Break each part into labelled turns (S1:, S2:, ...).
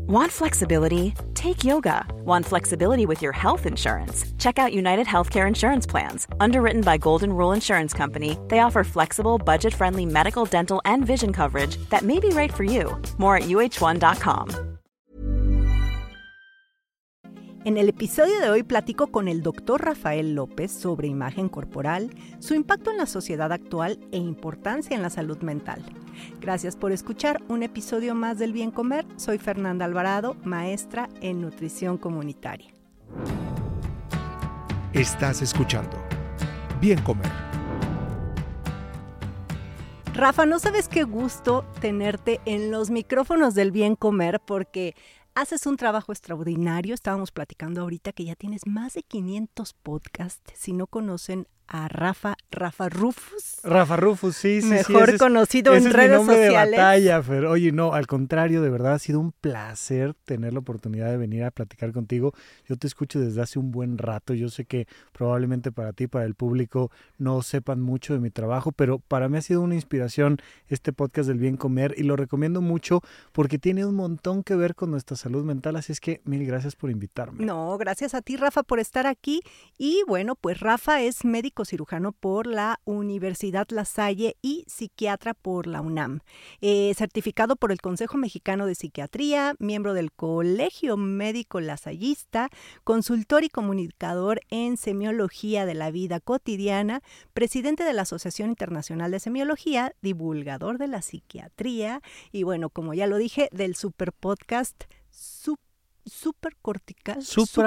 S1: Want flexibility? Take yoga. Want flexibility with your health insurance? Check out United Healthcare Insurance Plans. Underwritten by Golden Rule Insurance Company, they offer flexible, budget-friendly medical, dental, and vision coverage that may be right for you. More at uh1.com.
S2: En el episodio de hoy platico con el Dr. Rafael López sobre imagen corporal, su impacto en la sociedad actual e importancia en la salud mental. Gracias por escuchar un episodio más del Bien Comer. Soy Fernanda Alvarado, maestra en nutrición comunitaria.
S3: Estás escuchando Bien Comer.
S2: Rafa, no sabes qué gusto tenerte en los micrófonos del Bien Comer porque haces un trabajo extraordinario. Estábamos platicando ahorita que ya tienes más de 500 podcasts. Si no conocen a Rafa Rufus.
S3: Rafa Rufus, sí.
S2: Mejor conocido en redes sociales.
S3: Ese es mi nombre de batalla, Fer. Oye, no, al contrario, de verdad ha sido un placer tener la oportunidad de venir a platicar contigo. Yo te escucho desde hace un buen rato. Yo sé que probablemente para ti, para el público, no sepan mucho de mi trabajo, pero para mí ha sido una inspiración este podcast del Bien Comer y lo recomiendo mucho porque tiene un montón que ver con nuestra salud mental. Así es que mil gracias por invitarme.
S2: No, gracias a ti, Rafa, por estar aquí. Y bueno, pues Rafa es médico cirujano por la Universidad La Salle y psiquiatra por la UNAM. Certificado por el Consejo Mexicano de Psiquiatría, miembro del Colegio Médico Lasallista, consultor y comunicador en semiología de la vida cotidiana, presidente de la Asociación Internacional de Semiología, divulgador de la psiquiatría y bueno, como ya lo dije, del super podcast supracortical.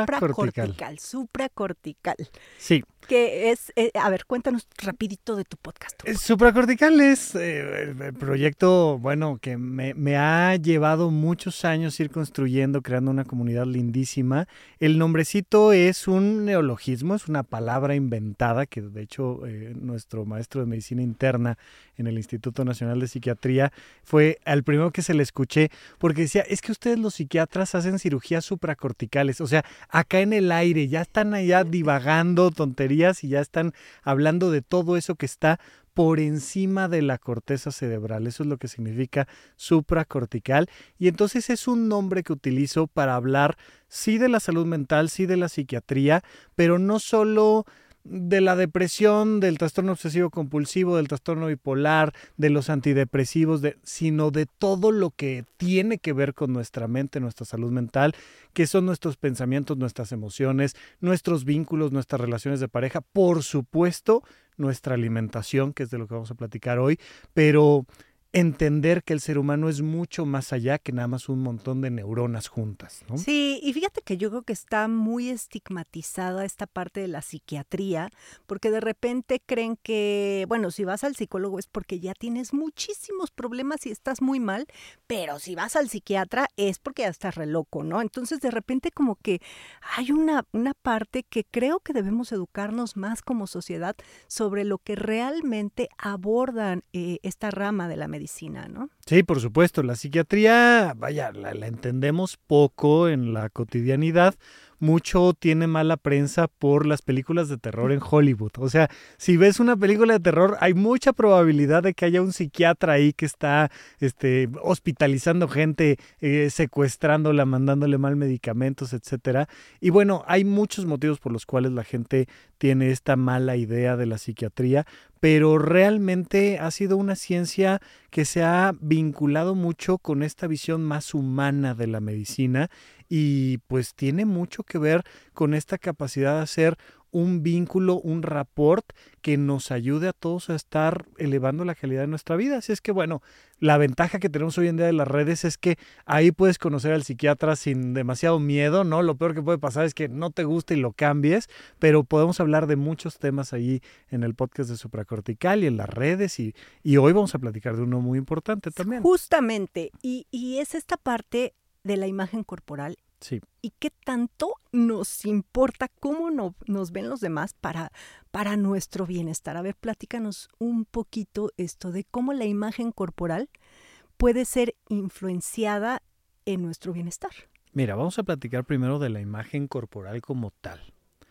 S3: Sí.
S2: Que es, a ver, cuéntanos rapidito de tu podcast.
S3: Supracortical es el proyecto, bueno, que me ha llevado muchos años ir construyendo, creando una comunidad lindísima. El nombrecito es un neologismo, es una palabra inventada que de hecho nuestro maestro de medicina interna en el Instituto Nacional de Psiquiatría fue el primero que se le escuché porque decía, es que ustedes los psiquiatras hacen cirugías supracorticales, o sea, acá en el aire, ya están allá divagando tonterías y ya están hablando de todo eso que está por encima de la corteza cerebral. Eso es lo que significa supracortical. Y entonces es un nombre que utilizo para hablar sí de la salud mental, sí de la psiquiatría, pero no solo de la depresión, del trastorno obsesivo compulsivo, del trastorno bipolar, de los antidepresivos, sino de todo lo que tiene que ver con nuestra mente, nuestra salud mental, que son nuestros pensamientos, nuestras emociones, nuestros vínculos, nuestras relaciones de pareja, por supuesto, nuestra alimentación, que es de lo que vamos a platicar hoy, pero entender que el ser humano es mucho más allá que nada más un montón de neuronas juntas, ¿no?
S2: Sí, y fíjate que yo creo que está muy estigmatizada esta parte de la psiquiatría, porque de repente creen que, bueno, si vas al psicólogo es porque ya tienes muchísimos problemas y estás muy mal, pero si vas al psiquiatra es porque ya estás re loco, ¿no? Entonces de repente como que hay una parte que creo que debemos educarnos más como sociedad sobre lo que realmente abordan esta rama de la medicina, ¿no?
S3: Sí, por supuesto. La psiquiatría, vaya, la entendemos poco en la cotidianidad. Mucho tiene mala prensa por las películas de terror en Hollywood. O sea, si ves una película de terror, hay mucha probabilidad de que haya un psiquiatra ahí que está hospitalizando gente, secuestrándola, mandándole mal medicamentos, etcétera. Y bueno, hay muchos motivos por los cuales la gente tiene esta mala idea de la psiquiatría, pero realmente ha sido una ciencia que se ha vinculado mucho con esta visión más humana de la medicina y pues tiene mucho que ver con esta capacidad de hacer un vínculo, un rapport que nos ayude a todos a estar elevando la calidad de nuestra vida. Así es que bueno, la ventaja que tenemos hoy en día de las redes es que ahí puedes conocer al psiquiatra sin demasiado miedo, ¿no? Lo peor que puede pasar es que no te guste y lo cambies, pero podemos hablar de muchos temas ahí en el podcast de Supracortical y en las redes y hoy vamos a platicar de uno muy importante también.
S2: Justamente, y es esta parte de la imagen corporal.
S3: Sí.
S2: ¿Y qué tanto nos importa cómo nos ven los demás para nuestro bienestar? A ver, platícanos un poquito esto de cómo la imagen corporal puede ser influenciada en nuestro bienestar.
S3: Mira, vamos a platicar primero de la imagen corporal como tal.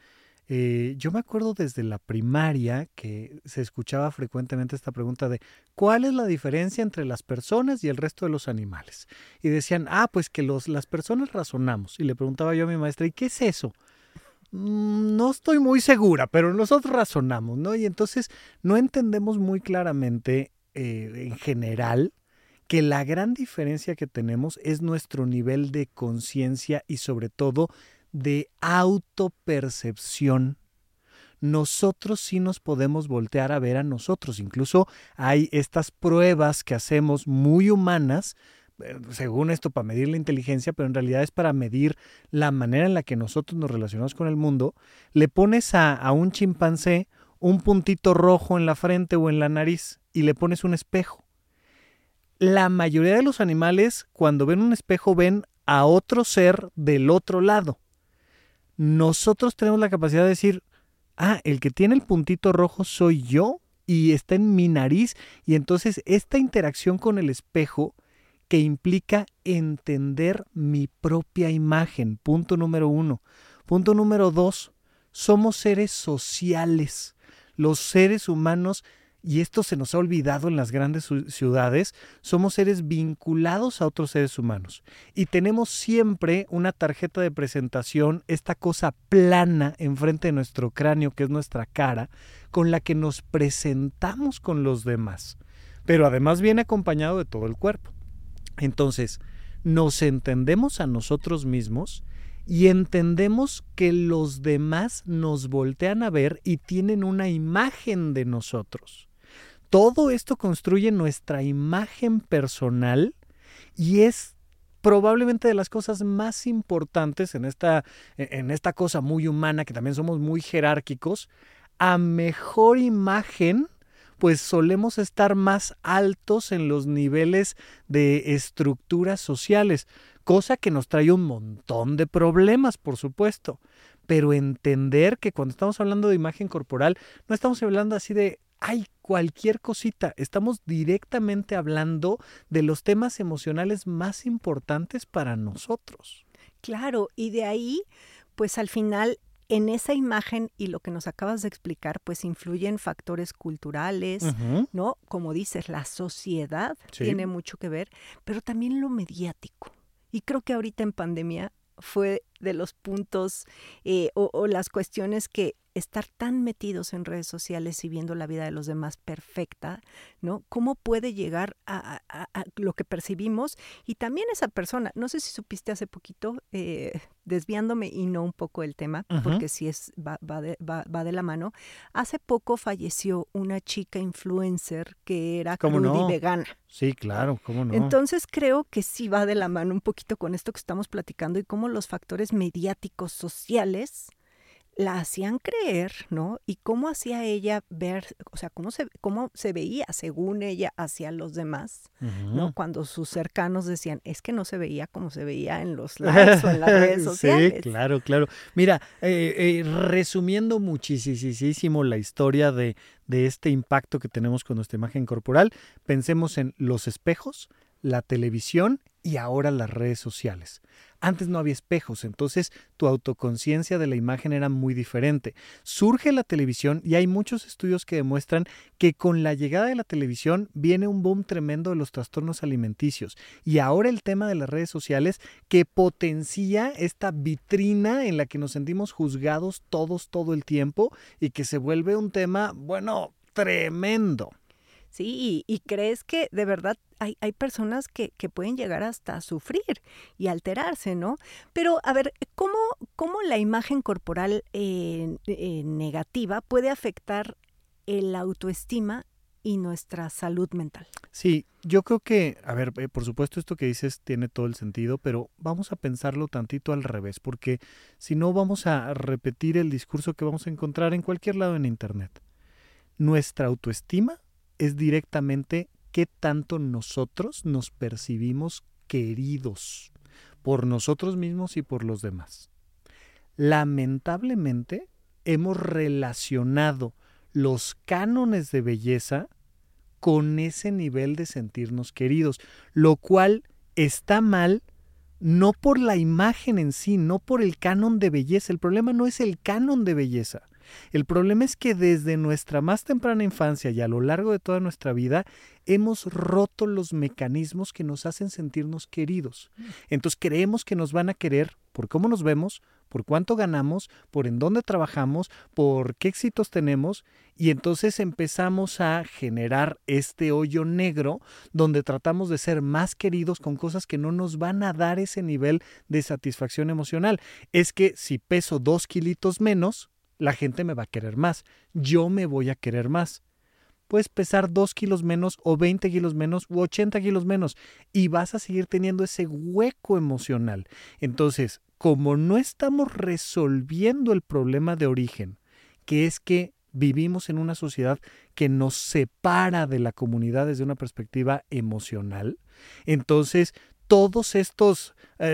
S3: Yo me acuerdo desde la primaria que se escuchaba frecuentemente esta pregunta de ¿cuál es la diferencia entre las personas y el resto de los animales? Y decían, pues que las personas razonamos. Y le preguntaba yo a mi maestra, ¿y qué es eso? No estoy muy segura, pero nosotros razonamos, ¿no? Y entonces no entendemos muy claramente, en general, que la gran diferencia que tenemos es nuestro nivel de conciencia y sobre todo de autopercepción. Nosotros sí nos podemos voltear a ver a nosotros. Incluso hay estas pruebas que hacemos muy humanas, según esto, para medir la inteligencia, pero en realidad es para medir la manera en la que nosotros nos relacionamos con el mundo. Le pones a un chimpancé un puntito rojo en la frente o en la nariz y le pones un espejo. La mayoría de los animales, cuando ven un espejo, ven a otro ser del otro lado. Nosotros tenemos la capacidad de decir, el que tiene el puntito rojo soy yo y está en mi nariz. Y entonces esta interacción con el espejo que implica entender mi propia imagen, punto número 1. Punto número 2, somos seres sociales. Los seres humanos, y esto se nos ha olvidado en las grandes ciudades, somos seres vinculados a otros seres humanos. Y tenemos siempre una tarjeta de presentación, esta cosa plana enfrente de nuestro cráneo, que es nuestra cara, con la que nos presentamos con los demás. Pero además viene acompañado de todo el cuerpo. Entonces, nos entendemos a nosotros mismos y entendemos que los demás nos voltean a ver y tienen una imagen de nosotros. Todo esto construye nuestra imagen personal y es probablemente de las cosas más importantes en esta cosa muy humana, que también somos muy jerárquicos. A mejor imagen, pues solemos estar más altos en los niveles de estructuras sociales, cosa que nos trae un montón de problemas, por supuesto. Pero entender que cuando estamos hablando de imagen corporal, no estamos hablando así de cualquier cosita. Estamos directamente hablando de los temas emocionales más importantes para nosotros.
S2: Claro, y de ahí, pues al final, en esa imagen y lo que nos acabas de explicar, pues influyen factores culturales, ¿no? Como dices, la sociedad tiene mucho que ver, pero también lo mediático. Y creo que ahorita en pandemia fue de los puntos o las cuestiones que estar tan metidos en redes sociales y viendo la vida de los demás perfecta, ¿no? ¿Cómo puede llegar a lo que percibimos? Y también esa persona, no sé si supiste hace poquito, desviándome y no un poco el tema, porque sí va de la mano, hace poco falleció una chica influencer que era cruda y vegana.
S3: Sí, claro, cómo no.
S2: Entonces creo que sí va de la mano un poquito con esto que estamos platicando y cómo los factores mediáticos sociales la hacían creer, ¿no? Y cómo hacía ella ver, o sea, cómo se veía según ella hacia los demás, ¿no? Cuando sus cercanos decían, es que no se veía como se veía en los likes o en las redes sociales.
S3: Sí, claro. Mira, resumiendo muchísimo la historia de este impacto que tenemos con nuestra imagen corporal, pensemos en los espejos, la televisión y ahora las redes sociales. Antes no había espejos, entonces tu autoconciencia de la imagen era muy diferente. Surge la televisión y hay muchos estudios que demuestran que con la llegada de la televisión viene un boom tremendo de los trastornos alimenticios. Y ahora el tema de las redes sociales que potencia esta vitrina en la que nos sentimos juzgados todos todo el tiempo y que se vuelve un tema, tremendo.
S2: Sí, y crees que de verdad hay personas que pueden llegar hasta a sufrir y alterarse, ¿no? Pero, a ver, ¿cómo la imagen corporal negativa puede afectar la autoestima y nuestra salud mental?
S3: Sí, yo creo que, a ver, por supuesto esto que dices tiene todo el sentido, pero vamos a pensarlo tantito al revés, porque si no vamos a repetir el discurso que vamos a encontrar en cualquier lado en Internet. Nuestra autoestima es directamente qué tanto nosotros nos percibimos queridos por nosotros mismos y por los demás. Lamentablemente, hemos relacionado los cánones de belleza con ese nivel de sentirnos queridos, lo cual está mal no por la imagen en sí, no por el canon de belleza. El problema no es el canon de belleza. El problema es que desde nuestra más temprana infancia y a lo largo de toda nuestra vida hemos roto los mecanismos que nos hacen sentirnos queridos. Entonces creemos que nos van a querer por cómo nos vemos, por cuánto ganamos, por en dónde trabajamos, por qué éxitos tenemos, y entonces empezamos a generar este hoyo negro donde tratamos de ser más queridos con cosas que no nos van a dar ese nivel de satisfacción emocional. Es que si peso 2 kilitos menos, la gente me va a querer más, yo me voy a querer más. Puedes pesar 2 kilos menos o 20 kilos menos u 80 kilos menos y vas a seguir teniendo ese hueco emocional. Entonces, como no estamos resolviendo el problema de origen, que es que vivimos en una sociedad que nos separa de la comunidad desde una perspectiva emocional, entonces todos estos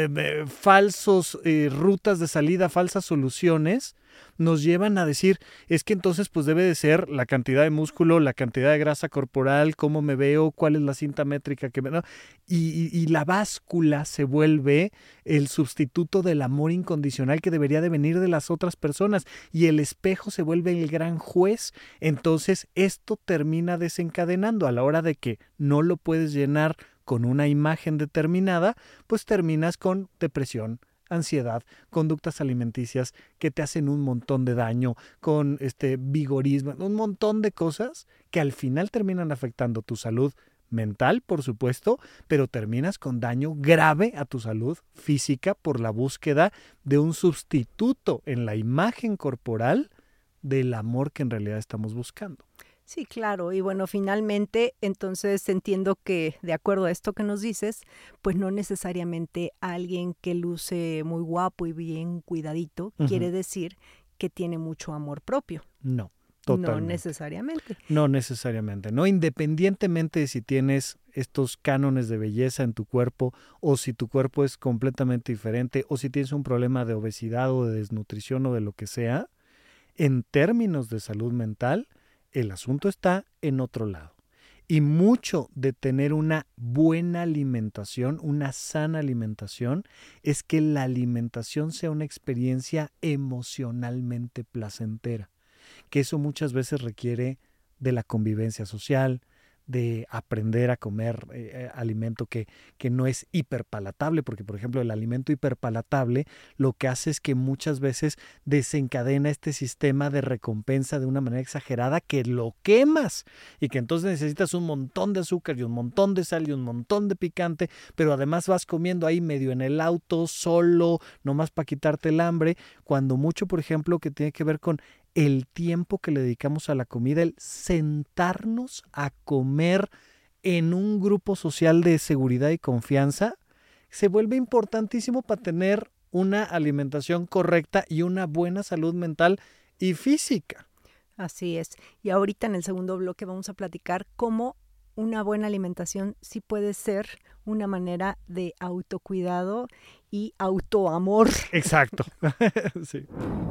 S3: falsos rutas de salida, falsas soluciones, nos llevan a decir, es que entonces pues debe de ser la cantidad de músculo, la cantidad de grasa corporal, cómo me veo, cuál es la cinta métrica que me da. Y la báscula se vuelve el sustituto del amor incondicional que debería de venir de las otras personas y el espejo se vuelve el gran juez. Entonces esto termina desencadenando a la hora de que no lo puedes llenar con una imagen determinada, pues terminas con depresión, ansiedad, conductas alimenticias que te hacen un montón de daño, con vigorismo, un montón de cosas que al final terminan afectando tu salud mental, por supuesto, pero terminas con daño grave a tu salud física por la búsqueda de un sustituto en la imagen corporal del amor que en realidad estamos buscando.
S2: Sí, claro. Y bueno, finalmente, entonces entiendo que de acuerdo a esto que nos dices, pues no necesariamente alguien que luce muy guapo y bien cuidadito quiere decir que tiene mucho amor propio.
S3: No, totalmente.
S2: No necesariamente.
S3: No necesariamente, ¿no? Independientemente de si tienes estos cánones de belleza en tu cuerpo o si tu cuerpo es completamente diferente o si tienes un problema de obesidad o de desnutrición o de lo que sea, en términos de salud mental, el asunto está en otro lado. Y mucho de tener una buena alimentación, una sana alimentación, es que la alimentación sea una experiencia emocionalmente placentera. Que eso muchas veces requiere de la convivencia social, de aprender a comer alimento que no es hiperpalatable, porque por ejemplo el alimento hiperpalatable lo que hace es que muchas veces desencadena este sistema de recompensa de una manera exagerada que lo quemas y que entonces necesitas un montón de azúcar y un montón de sal y un montón de picante, pero además vas comiendo ahí medio en el auto, solo, nomás para quitarte el hambre, cuando mucho por ejemplo que tiene que ver con el tiempo que le dedicamos a la comida, el sentarnos a comer en un grupo social de seguridad y confianza, se vuelve importantísimo para tener una alimentación correcta y una buena salud mental y física.
S2: Así es. Y ahorita en el segundo bloque vamos a platicar cómo una buena alimentación sí puede ser una manera de autocuidado y autoamor.
S3: Exacto. Sí.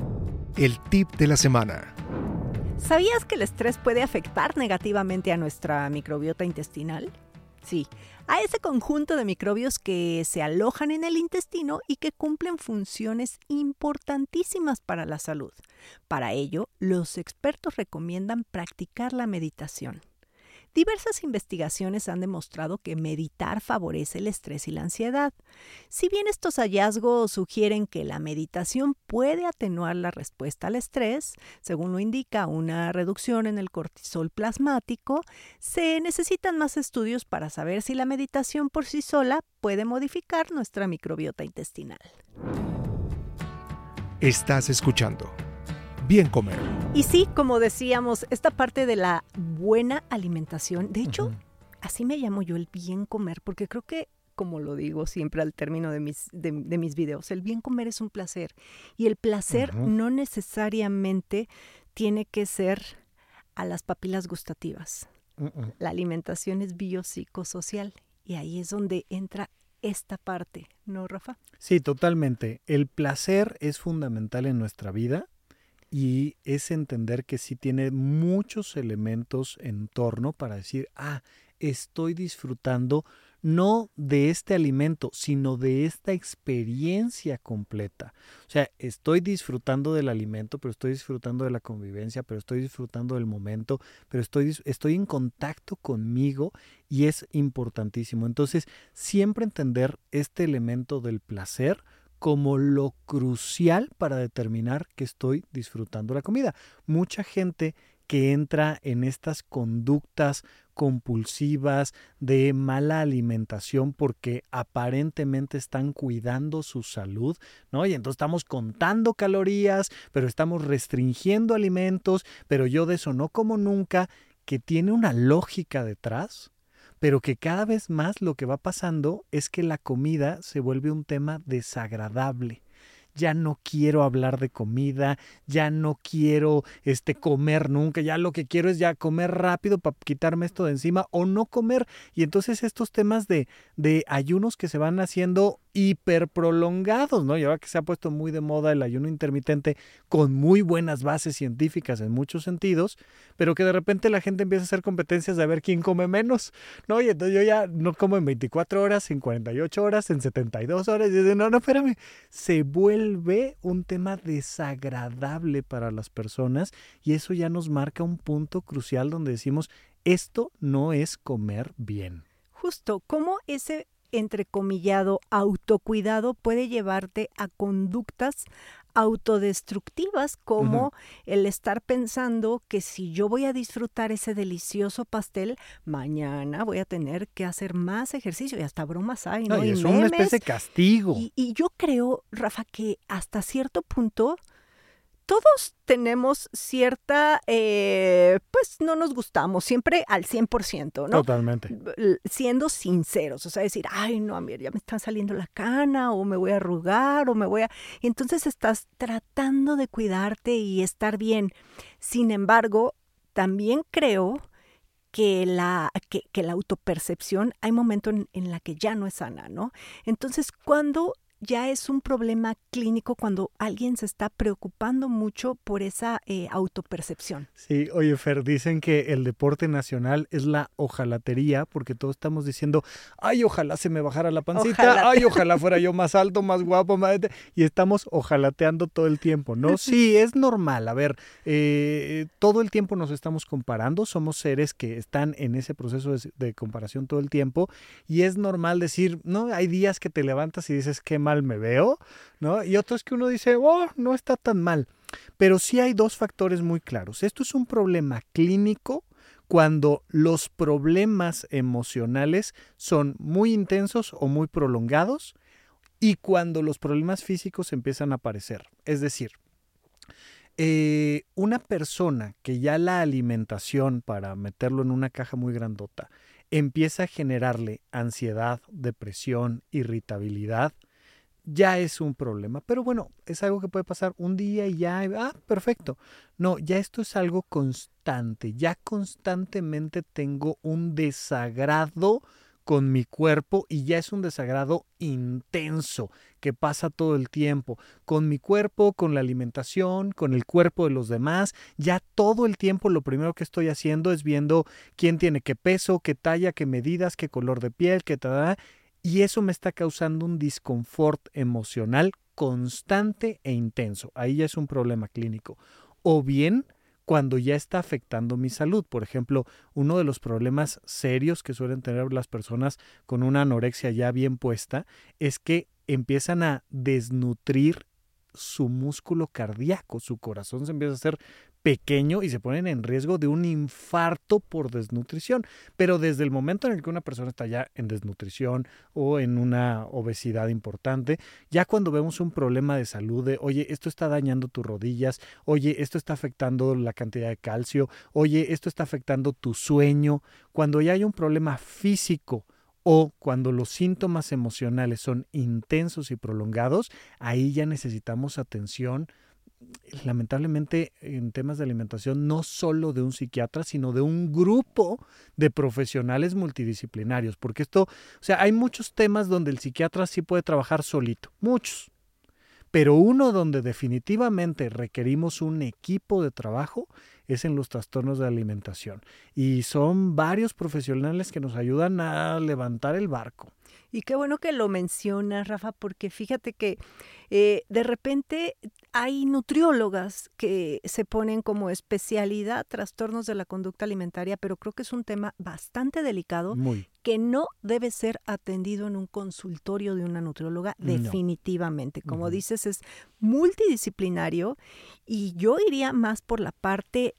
S4: El tip de la semana.
S2: ¿Sabías que el estrés puede afectar negativamente a nuestra microbiota intestinal? Sí, a ese conjunto de microbios que se alojan en el intestino y que cumplen funciones importantísimas para la salud. Para ello, los expertos recomiendan practicar la meditación. Diversas investigaciones han demostrado que meditar favorece el estrés y la ansiedad. Si bien estos hallazgos sugieren que la meditación puede atenuar la respuesta al estrés, según lo indica una reducción en el cortisol plasmático, se necesitan más estudios para saber si la meditación por sí sola puede modificar nuestra microbiota intestinal.
S4: Estás escuchando Bien Comer.
S2: Y sí, como decíamos, esta parte de la buena alimentación, de hecho, así me llamo yo el bien comer, porque creo que, como lo digo siempre al término de mis videos, el bien comer es un placer. Y el placer no necesariamente tiene que ser a las papilas gustativas. La alimentación es biopsicosocial y ahí es donde entra esta parte, ¿no, Rafa?
S3: Sí, totalmente. El placer es fundamental en nuestra vida. Y es entender que sí tiene muchos elementos en torno para decir, estoy disfrutando no de este alimento, sino de esta experiencia completa. O sea, estoy disfrutando del alimento, pero estoy disfrutando de la convivencia, pero estoy disfrutando del momento, pero estoy en contacto conmigo y es importantísimo. Entonces, siempre entender este elemento del placer como lo crucial para determinar que estoy disfrutando la comida. Mucha gente que entra en estas conductas compulsivas de mala alimentación porque aparentemente están cuidando su salud, ¿no? Y entonces estamos contando calorías, pero estamos restringiendo alimentos, pero yo de eso no como nunca, que tiene una lógica detrás, pero que cada vez más lo que va pasando es que la comida se vuelve un tema desagradable. Ya no quiero hablar de comida, ya no quiero comer nunca, ya lo que quiero es ya comer rápido para quitarme esto de encima o no comer. Y entonces estos temas de ayunos que se van haciendo hiper prolongados, ¿no? Y ahora que se ha puesto muy de moda el ayuno intermitente con muy buenas bases científicas en muchos sentidos, pero que de repente la gente empieza a hacer competencias de ver quién come menos, ¿no? Y entonces yo ya no como en 24 horas, en 48 horas, en 72 horas, y dice, no, espérame, se vuelve un tema desagradable para las personas y eso ya nos marca un punto crucial donde decimos, esto no es comer bien.
S2: Justo, ¿cómo ese entrecomillado autocuidado puede llevarte a conductas autodestructivas como el estar pensando que si yo voy a disfrutar ese delicioso pastel, mañana voy a tener que hacer más ejercicio y hasta bromas hay, ¿no?
S3: No, y es
S2: memes.
S3: una especie de castigo.
S2: Y yo creo, Rafa, que hasta cierto punto todos tenemos cierta, pues no nos gustamos siempre al 100%, ¿no?
S3: Totalmente.
S2: Siendo sinceros, o sea, decir, ay, no, mira, ya me está saliendo la cana, o me voy a arrugar, o me voy a... Entonces estás tratando de cuidarte y estar bien. Sin embargo, también creo que la autopercepción, hay momentos en la que ya no es sana, ¿no? Entonces, cuando ya es un problema clínico cuando alguien se está preocupando mucho por esa autopercepción.
S3: Sí, oye Fer, dicen que el deporte nacional es la ojalatería porque todos estamos diciendo, ay, ojalá se me bajara la pancita, ay, ojalá fuera yo más alto, más guapo, y estamos ojalateando todo el tiempo, ¿no? Sí, es normal, a ver, todo el tiempo nos estamos comparando, somos seres que están en ese proceso de comparación todo el tiempo y es normal decir, no, hay días que te levantas y dices, qué mal me veo, ¿no? Y otros que uno dice, oh, no está tan mal. Pero sí hay dos factores muy claros. Esto es un problema clínico cuando los problemas emocionales son muy intensos o muy prolongados y cuando los problemas físicos empiezan a aparecer. Es decir, una persona que ya la alimentación, para meterlo en una caja muy grandota, empieza a generarle ansiedad, depresión, irritabilidad, ya es un problema. Pero bueno, es algo que puede pasar un día y ya, perfecto. No, ya esto es algo constante. Ya constantemente tengo un desagrado con mi cuerpo y ya es un desagrado intenso que pasa todo el tiempo. Con mi cuerpo, con la alimentación, con el cuerpo de los demás. Ya todo el tiempo lo primero que estoy haciendo es viendo quién tiene qué peso, qué talla, qué medidas, qué color de piel, qué tal. Y eso me está causando un disconfort emocional constante e intenso. Ahí ya es un problema clínico. O bien, cuando ya está afectando mi salud. Por ejemplo, uno de los problemas serios que suelen tener las personas con una anorexia ya bien puesta es que empiezan a desnutrir su músculo cardíaco. Su corazón se empieza a hacer pequeño y se ponen en riesgo de un infarto por desnutrición. Pero desde el momento en el que una persona está ya en desnutrición o en una obesidad importante, ya cuando vemos un problema de salud de, oye, esto está dañando tus rodillas, oye, esto está afectando la cantidad de calcio, oye, esto está afectando tu sueño, cuando ya hay un problema físico o cuando los síntomas emocionales son intensos y prolongados, ahí ya necesitamos atención. Lamentablemente en temas de alimentación no solo de un psiquiatra, sino de un grupo de profesionales multidisciplinarios, porque esto, o sea, hay muchos temas donde el psiquiatra sí puede trabajar solito, muchos, pero uno donde definitivamente requerimos un equipo de trabajo es en los trastornos de alimentación. Y son varios profesionales que nos ayudan a levantar el barco.
S2: Y qué bueno que lo mencionas, Rafa, porque fíjate que de repente hay nutriólogas que se ponen como especialidad trastornos de la conducta alimentaria, pero creo que es un tema bastante delicado
S3: Muy.
S2: que no debe ser atendido en un consultorio de una nutrióloga definitivamente. Como dices, es multidisciplinario y yo iría más por la parte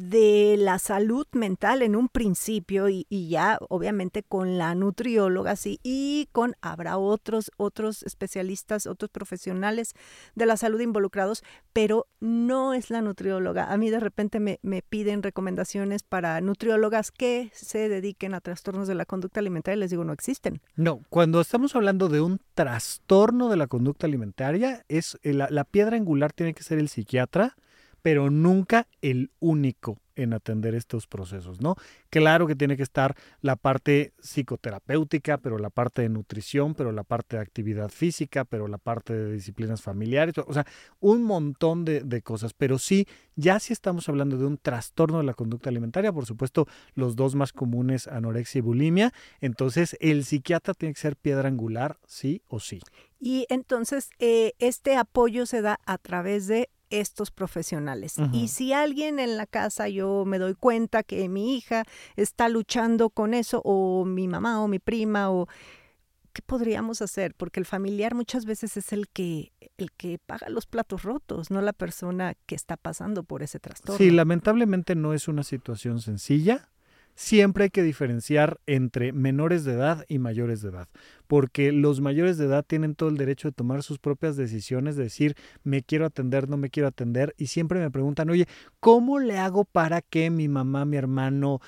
S2: de la salud mental en un principio y ya obviamente con la nutrióloga sí, y habrá otros especialistas, otros profesionales de la salud involucrados, pero no es la nutrióloga. A mí de repente me piden recomendaciones para nutriólogas que se dediquen a trastornos de la conducta alimentaria y les digo, no existen.
S3: No, cuando estamos hablando de un trastorno de la conducta alimentaria, es la piedra angular tiene que ser el psiquiatra, pero nunca el único en atender estos procesos, ¿no? Claro que tiene que estar la parte psicoterapéutica, pero la parte de nutrición, pero la parte de actividad física, pero la parte de disciplinas familiares, o sea, un montón de cosas, pero sí, ya si estamos hablando de un trastorno de la conducta alimentaria, por supuesto, los dos más comunes, anorexia y bulimia, entonces el psiquiatra tiene que ser piedra angular, sí o sí.
S2: Y entonces este apoyo se da a través de estos profesionales. Y si alguien en la casa yo me doy cuenta que mi hija está luchando con eso, o mi mamá o mi prima, o ¿qué podríamos hacer? Porque el familiar muchas veces es el que paga los platos rotos, no la persona que está pasando por ese trastorno.
S3: Sí, lamentablemente no es una situación sencilla. Siempre hay que diferenciar entre menores de edad y mayores de edad, porque los mayores de edad tienen todo el derecho de tomar sus propias decisiones, de decir, me quiero atender, no me quiero atender, y siempre me preguntan, oye, ¿cómo le hago para que mi mamá, mi hermano,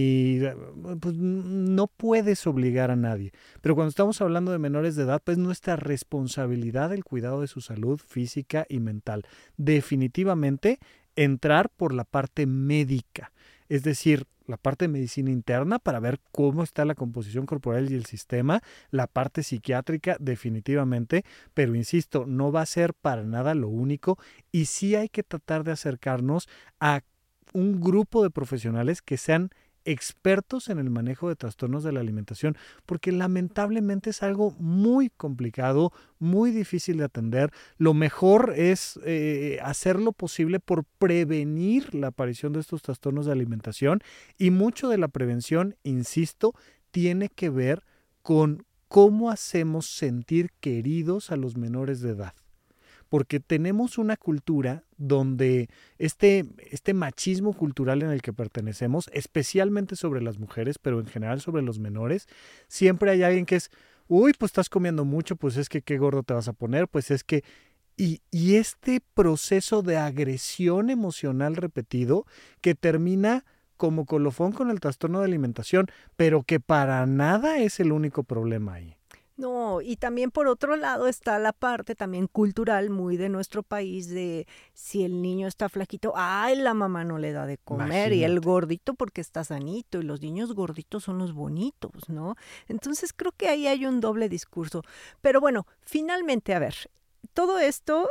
S3: pues no puedes obligar a nadie? Pero cuando estamos hablando de menores de edad, pues nuestra responsabilidad el cuidado de su salud física y mental. Definitivamente entrar por la parte médica, es decir, la parte de medicina interna para ver cómo está la composición corporal y el sistema, la parte psiquiátrica definitivamente, pero insisto, no va a ser para nada lo único y sí hay que tratar de acercarnos a un grupo de profesionales que sean expertos en el manejo de trastornos de la alimentación, porque lamentablemente es algo muy complicado, muy difícil de atender. Lo mejor es hacer lo posible por prevenir la aparición de estos trastornos de alimentación y mucho de la prevención, insisto, tiene que ver con cómo hacemos sentir queridos a los menores de edad. Porque tenemos una cultura donde este machismo cultural en el que pertenecemos, especialmente sobre las mujeres, pero en general sobre los menores, siempre hay alguien que es, uy, pues estás comiendo mucho, pues es que qué gordo te vas a poner, pues es que... Y este proceso de agresión emocional repetido que termina como colofón con el trastorno de alimentación, pero que para nada es el único problema ahí.
S2: No, y también por otro lado está la parte también cultural muy de nuestro país de si el niño está flaquito, ay, la mamá no le da de comer. Imagínate. Y el gordito porque está sanito y los niños gorditos son los bonitos, ¿no? Entonces creo que ahí hay un doble discurso. Pero bueno, finalmente, a ver, todo esto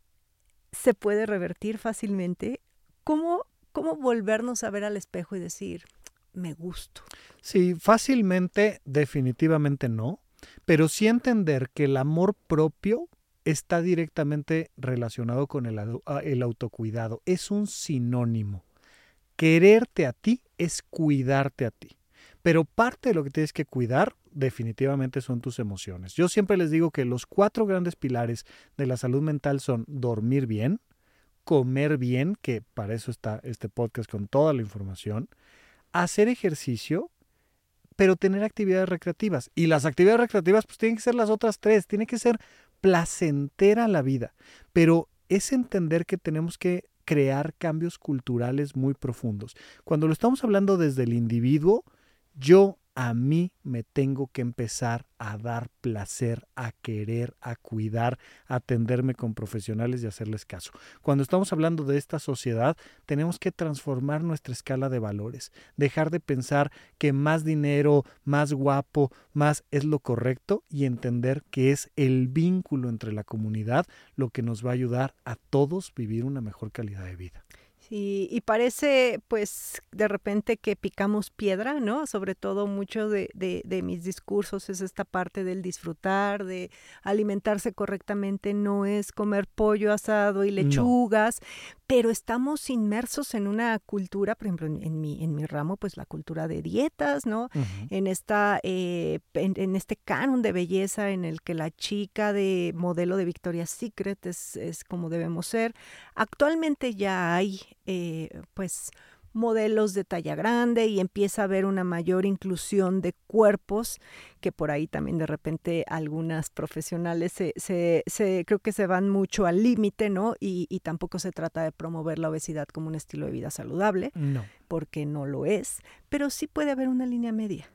S2: se puede revertir fácilmente. ¿Cómo volvernos a ver al espejo y decir, me gusto?
S3: Sí, fácilmente, definitivamente no. Pero sí entender que el amor propio está directamente relacionado con el autocuidado. Es un sinónimo. Quererte a ti es cuidarte a ti. Pero parte de lo que tienes que cuidar definitivamente son tus emociones. Yo siempre les digo que los 4 grandes pilares de la salud mental son dormir bien, comer bien, que para eso está este podcast con toda la información, hacer ejercicio, pero tener actividades recreativas. Y las actividades recreativas pues tienen que ser las otras 3, tiene que ser placentera la vida. Pero es entender que tenemos que crear cambios culturales muy profundos. Cuando lo estamos hablando desde el individuo, yo a mí me tengo que empezar a dar placer, a querer, a cuidar, a atenderme con profesionales y hacerles caso. Cuando estamos hablando de esta sociedad, tenemos que transformar nuestra escala de valores, dejar de pensar que más dinero, más guapo, más es lo correcto y entender que es el vínculo entre la comunidad lo que nos va a ayudar a todos vivir una mejor calidad de vida.
S2: Sí, y parece pues de repente que picamos piedra, ¿no? Sobre todo mucho de mis discursos es esta parte del disfrutar, de alimentarse correctamente, no es comer pollo asado y lechugas, pero estamos inmersos en una cultura, por ejemplo, en mi ramo, pues la cultura de dietas, ¿no?
S3: Uh-huh.
S2: En en este canon de belleza en el que la chica de modelo de Victoria's Secret es como debemos ser. Actualmente ya hay pues modelos de talla grande y empieza a haber una mayor inclusión de cuerpos, que por ahí también de repente algunas profesionales creo que se van mucho al límite, ¿no? Y tampoco se trata de promover la obesidad como un estilo de vida saludable, porque no lo es, pero sí puede haber una línea media.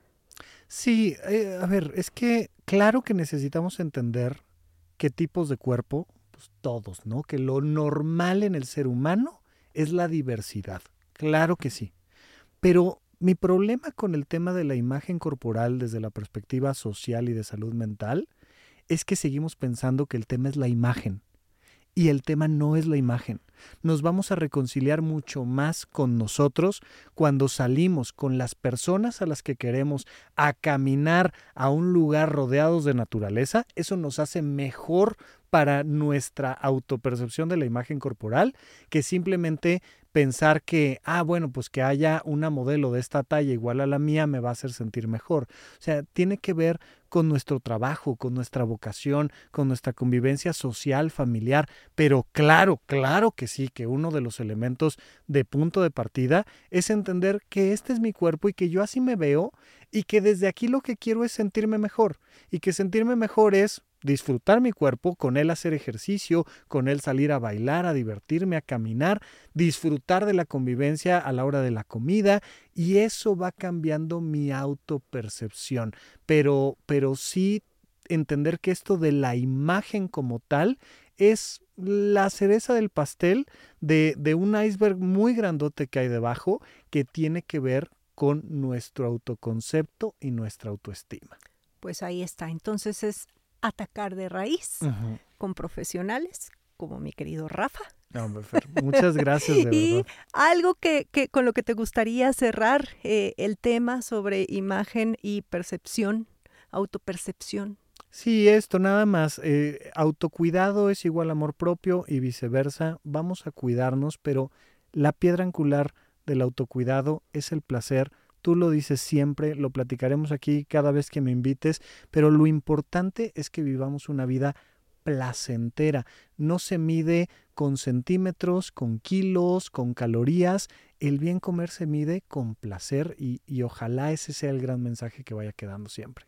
S3: Sí, a ver, es que claro que necesitamos entender qué tipos de cuerpo, pues todos, ¿no? Que lo normal en el ser humano es la diversidad, claro que sí. Pero mi problema con el tema de la imagen corporal desde la perspectiva social y de salud mental es que seguimos pensando que el tema es la imagen. Y el tema no es la imagen. Nos vamos a reconciliar mucho más con nosotros cuando salimos con las personas a las que queremos a caminar a un lugar rodeados de naturaleza. Eso nos hace mejor para nuestra autopercepción de la imagen corporal que simplemente pensar que, bueno, pues que haya una modelo de esta talla igual a la mía me va a hacer sentir mejor. O sea, tiene que ver con nuestro trabajo, con nuestra vocación, con nuestra convivencia social, familiar, pero claro que sí, que uno de los elementos de punto de partida es entender que este es mi cuerpo y que yo así me veo y que desde aquí lo que quiero es sentirme mejor y que sentirme mejor es disfrutar mi cuerpo, con él hacer ejercicio, con él salir a bailar, a divertirme, a caminar, disfrutar de la convivencia a la hora de la comida y eso va cambiando mi autopercepción. Pero sí entender que esto de la imagen como tal es la cereza del pastel de un iceberg muy grandote que hay debajo que tiene que ver con nuestro autoconcepto y nuestra autoestima.
S2: Pues ahí está. Entonces es atacar de raíz con profesionales como mi querido Rafa.
S3: No, Fer, muchas gracias, de verdad.
S2: Y algo que con lo que te gustaría cerrar el tema sobre imagen y percepción, autopercepción.
S3: Sí, esto nada más. Autocuidado es igual a amor propio y viceversa. Vamos a cuidarnos, pero la piedra angular del autocuidado es el placer. Tú lo dices siempre, lo platicaremos aquí cada vez que me invites, pero lo importante es que vivamos una vida placentera. No se mide con centímetros, con kilos, con calorías. El bien comer se mide con placer y ojalá ese sea el gran mensaje que vaya quedando siempre.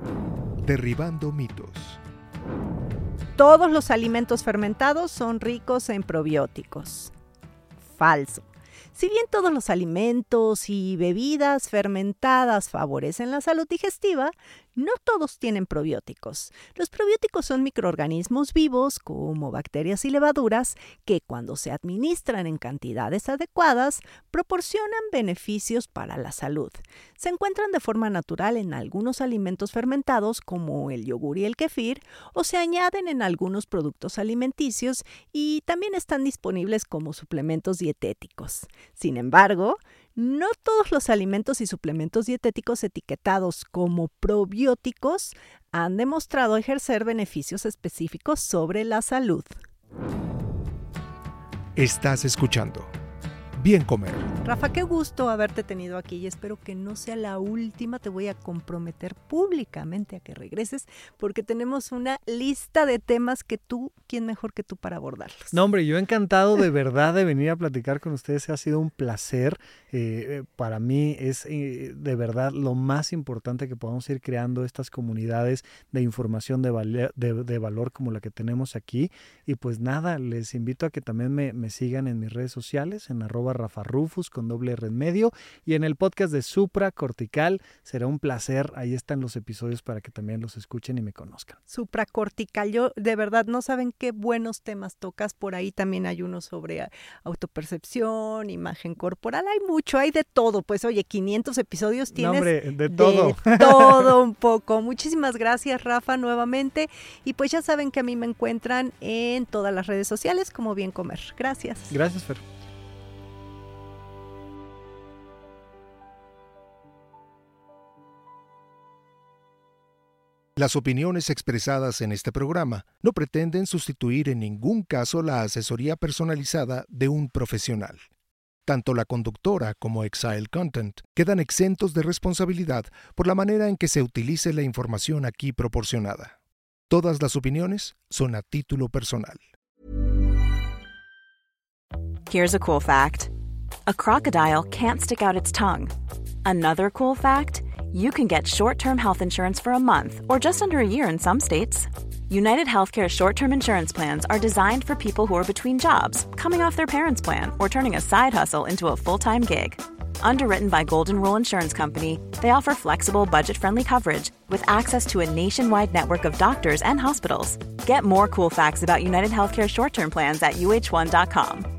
S4: Derribando mitos.
S2: Todos los alimentos fermentados son ricos en probióticos. Falso. Si bien todos los alimentos y bebidas fermentadas favorecen la salud digestiva, no todos tienen probióticos. Los probióticos son microorganismos vivos, como bacterias y levaduras, que cuando se administran en cantidades adecuadas, proporcionan beneficios para la salud. Se encuentran de forma natural en algunos alimentos fermentados, como el yogur y el kefir, o se añaden en algunos productos alimenticios y también están disponibles como suplementos dietéticos. Sin embargo, no todos los alimentos y suplementos dietéticos etiquetados como probióticos han demostrado ejercer beneficios específicos sobre la salud.
S4: Estás escuchando Bien Comer.
S2: Rafa, qué gusto haberte tenido aquí y espero que no sea la última. Te voy a comprometer públicamente a que regreses porque tenemos una lista de temas que tú, ¿quién mejor que tú para abordarlos?
S3: No, hombre, yo encantado de verdad de venir a platicar con ustedes. Ha sido un placer. Para mí es de verdad lo más importante que podamos ir creando estas comunidades de información de valor como la que tenemos aquí. Y pues nada, les invito a que también me sigan en mis redes sociales, en @RafaRufus con doble R en medio, y en el podcast de Supracortical. Será un placer, ahí están los episodios para que también los escuchen y me conozcan.
S2: Supracortical, yo de verdad no saben qué buenos temas tocas, por ahí también hay uno sobre autopercepción, imagen corporal, hay mucho, hay de todo, pues oye, 500 episodios tienes.
S3: No, hombre, de todo.
S2: De todo un poco. Muchísimas gracias, Rafa, nuevamente, y pues ya saben que a mí me encuentran en todas las redes sociales como Bien Comer. Gracias.
S3: Gracias, Fer.
S4: Las opiniones expresadas en este programa no pretenden sustituir en ningún caso la asesoría personalizada de un profesional. Tanto la conductora como Exile Content quedan exentos de responsabilidad por la manera en que se utilice la información aquí proporcionada. Todas las opiniones son a título personal.
S1: Here's a cool fact. A crocodile can't stick out its tongue. Another cool fact, you can get short-term health insurance for a month or just under a year in some states. United Healthcare short-term insurance plans are designed for people who are between jobs, coming off their parents' plan, or turning a side hustle into a full-time gig. Underwritten by Golden Rule Insurance Company, they offer flexible, budget-friendly coverage with access to a nationwide network of doctors and hospitals. Get more cool facts about United Healthcare short-term plans at uh1.com.